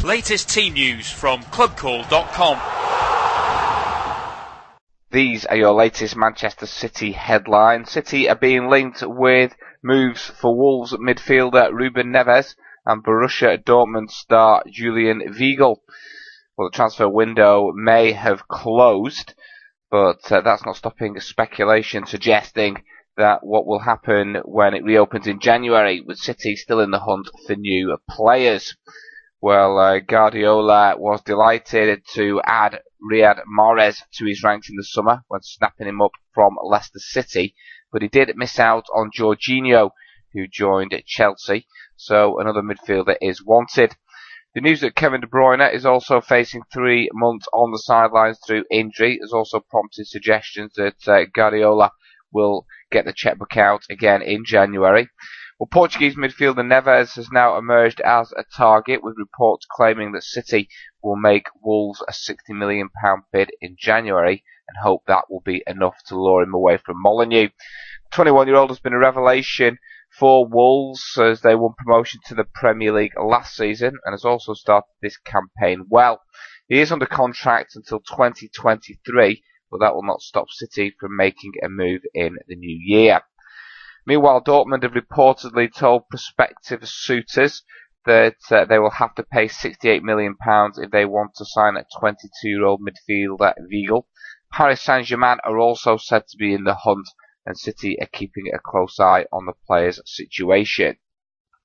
Latest team news from clubcall.com. These are your latest Manchester City headlines. City are being linked with moves for Wolves midfielder Ruben Neves and Borussia Dortmund star Julian Weigl. Well, the transfer window may have closed, but that's not stopping speculation suggesting that what will happen when it reopens in January, with City still in the hunt for new players. Well, Guardiola was delighted to add Riyad Mahrez to his ranks in the summer when snapping him up from Leicester City, but he did miss out on Jorginho, who joined Chelsea, so another midfielder is wanted. The news that Kevin De Bruyne is also facing 3 months on the sidelines through injury has also prompted suggestions that Guardiola will get the checkbook out again in January. Well, Portuguese midfielder Neves has now emerged as a target, with reports claiming that City will make Wolves a £60 million bid in January and hope that will be enough to lure him away from Molineux. The 21-year-old has been a revelation for Wolves as they won promotion to the Premier League last season and has also started this campaign well. He is under contract until 2023, but that will not stop City from making a move in the new year. Meanwhile, Dortmund have reportedly told prospective suitors that they will have to pay £68 million if they want to sign a 22-year-old midfielder Weigl. Paris Saint-Germain are also said to be in the hunt, and City are keeping a close eye on the player's situation.